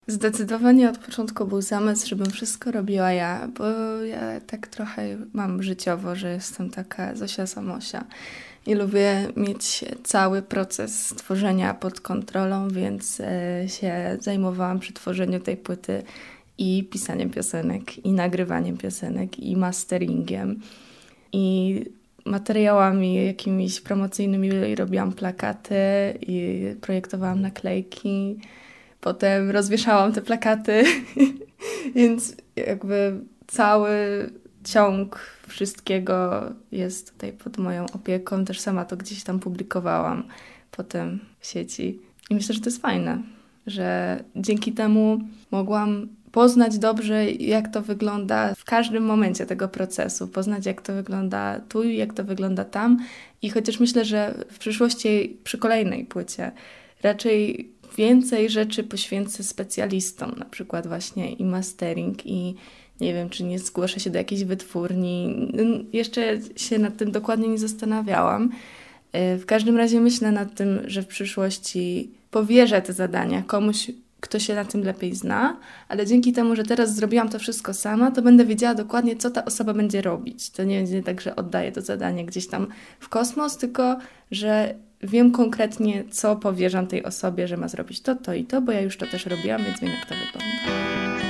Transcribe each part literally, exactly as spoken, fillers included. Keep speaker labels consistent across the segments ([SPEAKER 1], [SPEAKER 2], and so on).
[SPEAKER 1] Zdecydowanie od początku był zamysł, żebym wszystko robiła ja, bo ja tak trochę mam życiowo, że jestem taka Zosia Samosia i lubię mieć cały proces tworzenia pod kontrolą, więc się zajmowałam przy tworzeniu tej płyty i pisaniem piosenek, i nagrywaniem piosenek, i masteringiem, i materiałami jakimiś promocyjnymi robiłam plakaty i projektowałam naklejki. Potem rozwieszałam te plakaty, więc jakby cały ciąg wszystkiego jest tutaj pod moją opieką. Też sama to gdzieś tam publikowałam potem w sieci. I myślę, że to jest fajne, że dzięki temu mogłam poznać dobrze, jak to wygląda w każdym momencie tego procesu. Poznać, jak to wygląda tu i jak to wygląda tam. I chociaż myślę, że w przyszłości przy kolejnej płycie raczej więcej rzeczy poświęcę specjalistom, na przykład właśnie i mastering, i nie wiem, czy nie zgłoszę się do jakiejś wytwórni. Jeszcze się nad tym dokładnie nie zastanawiałam. W każdym razie myślę nad tym, że w przyszłości powierzę te zadania komuś, kto się na tym lepiej zna, ale dzięki temu, że teraz zrobiłam to wszystko sama, to będę wiedziała dokładnie, co ta osoba będzie robić. To nie będzie tak, że oddaję to zadanie gdzieś tam w kosmos, tylko że wiem konkretnie, co powierzam tej osobie, że ma zrobić to, to i to, bo ja już to też robiłam, więc wiem, jak to wygląda.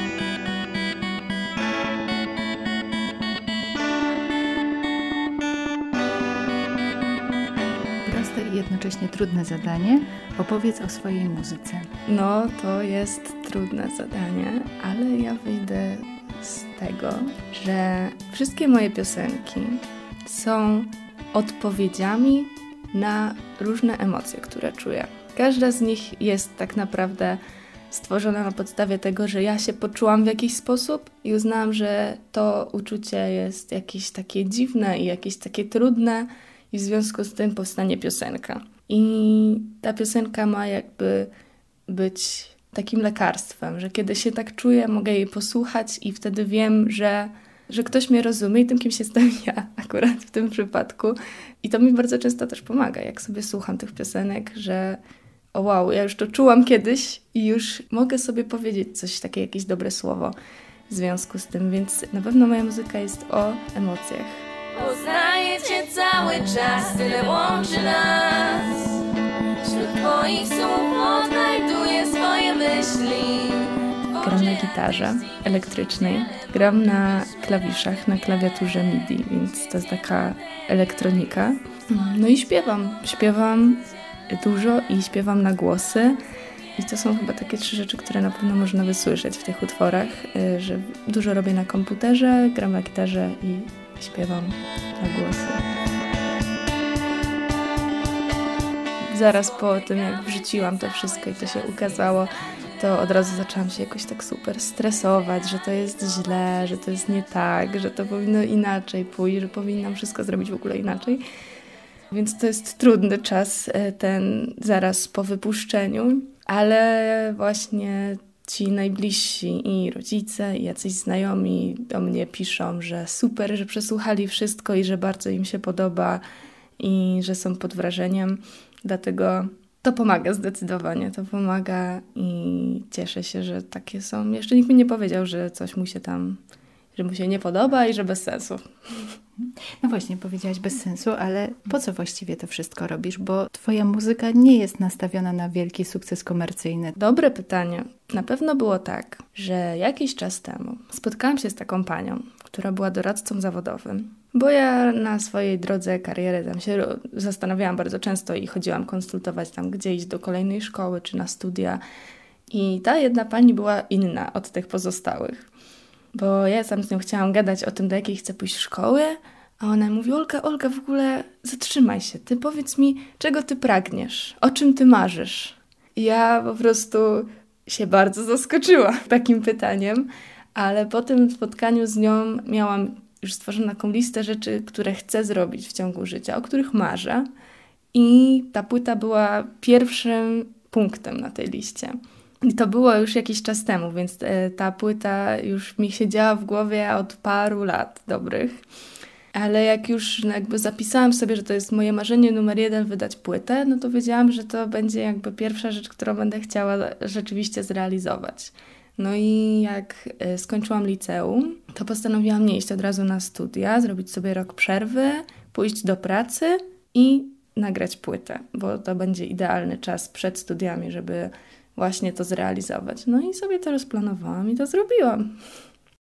[SPEAKER 2] Proste i jednocześnie trudne zadanie. Opowiedz o swojej muzyce.
[SPEAKER 1] No, to jest trudne zadanie, ale ja wyjdę z tego, że wszystkie moje piosenki są odpowiedziami na różne emocje, które czuję. Każda z nich jest tak naprawdę stworzona na podstawie tego, że ja się poczułam w jakiś sposób i uznałam, że to uczucie jest jakieś takie dziwne i jakieś takie trudne i w związku z tym powstanie piosenka. I ta piosenka ma jakby być takim lekarstwem, że kiedy się tak czuję, mogę jej posłuchać i wtedy wiem, że że ktoś mnie rozumie i tym kimś jestem ja akurat w tym przypadku. I to mi bardzo często też pomaga, jak sobie słucham tych piosenek, że o wow, ja już to czułam kiedyś i już mogę sobie powiedzieć coś, takie jakieś dobre słowo w związku z tym, więc na pewno moja muzyka jest o emocjach.
[SPEAKER 3] Poznaję Cię cały czas, tyle łączy nas. Wśród Twoich słów odnajduję swoje myśli.
[SPEAKER 1] Gram na gitarze elektrycznej, gram na klawiszach, na klawiaturze MIDI, więc to jest taka elektronika. No i śpiewam. Śpiewam dużo i śpiewam na głosy. I to są chyba takie trzy rzeczy, które na pewno można wysłyszeć w tych utworach, że dużo robię na komputerze, gram na gitarze i śpiewam na głosy. Zaraz po tym, jak wrzuciłam to wszystko i to się ukazało, to od razu zaczęłam się jakoś tak super stresować, że to jest źle, że to jest nie tak, że to powinno inaczej pójść, że powinnam wszystko zrobić w ogóle inaczej. Więc to jest trudny czas, ten zaraz po wypuszczeniu, ale właśnie ci najbliżsi i rodzice i jacyś znajomi do mnie piszą, że super, że przesłuchali wszystko i że bardzo im się podoba i że są pod wrażeniem, dlatego to pomaga zdecydowanie, to pomaga i cieszę się, że takie są. Jeszcze nikt mi nie powiedział, że coś mu się tam, że mu się nie podoba i że bez sensu.
[SPEAKER 2] No właśnie, powiedziałaś bez sensu, ale po co właściwie to wszystko robisz? Bo twoja muzyka nie jest nastawiona na wielki sukces komercyjny.
[SPEAKER 1] Dobre pytanie. Na pewno było tak, że jakiś czas temu spotkałam się z taką panią, która była doradcą zawodowym. Bo ja na swojej drodze kariery tam się zastanawiałam bardzo często i chodziłam konsultować tam, gdzie iść do kolejnej szkoły czy na studia. I ta jedna pani była inna od tych pozostałych. Bo ja tam z nią chciałam gadać o tym, do jakiej chcę pójść szkoły, a ona mówi: Olga, Olga, w ogóle zatrzymaj się, ty powiedz mi, czego ty pragniesz, o czym ty marzysz. I ja po prostu się bardzo zaskoczyłam takim pytaniem, ale po tym spotkaniu z nią miałam już stworzoną taką listę rzeczy, które chcę zrobić w ciągu życia, o których marzę. I ta płyta była pierwszym punktem na tej liście. I to było już jakiś czas temu, więc ta płyta już mi siedziała w głowie od paru lat dobrych. Ale jak już jakby zapisałam sobie, że to jest moje marzenie numer jeden, wydać płytę, no to wiedziałam, że to będzie jakby pierwsza rzecz, którą będę chciała rzeczywiście zrealizować. No i jak skończyłam liceum, to postanowiłam nie iść od razu na studia, zrobić sobie rok przerwy, pójść do pracy i nagrać płytę, bo to będzie idealny czas przed studiami, żeby właśnie to zrealizować. No i sobie to rozplanowałam i to zrobiłam.